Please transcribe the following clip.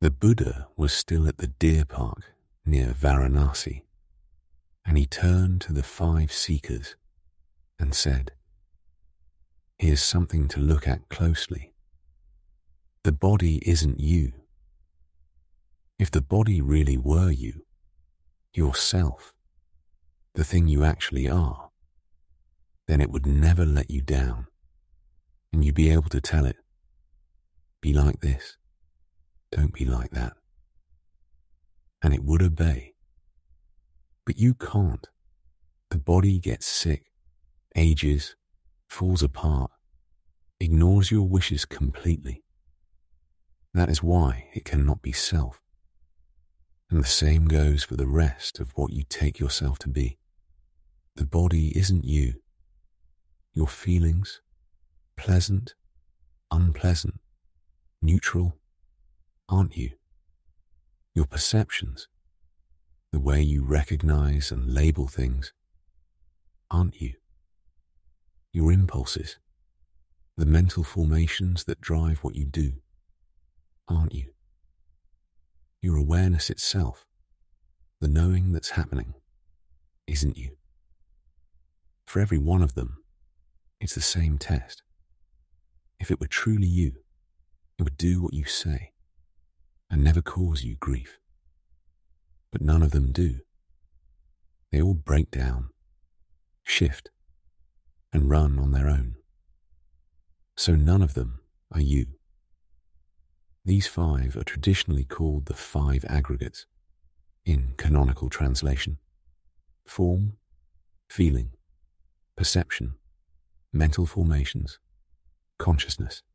The Buddha was still at the deer park near Varanasi, and he turned to the 5 seekers and said, "Here's something to look at closely. The body isn't you. If the body really were you, yourself, the thing you actually are, then it would never let you down, and you'd be able to tell it, be like this, don't be like that, and it would obey. But you can't. The body gets sick, ages, falls apart, ignores your wishes completely. That is why it cannot be self. And the same goes for the rest of what you take yourself to be. The body isn't you. Your feelings, pleasant, unpleasant, neutral, aren't you. Your perceptions, the way you recognize and label things, aren't you. Your impulses, the mental formations that drive what you do, aren't you. Your awareness itself, the knowing that's happening, isn't you. For every one of them, it's the same test. If it were truly you, it would do what you say and never cause you grief. But none of them do. They all break down, shift, and run on their own. So none of them are you. These 5 are traditionally called the 5 aggregates in canonical translation: form, feeling, perception, mental formations, consciousness.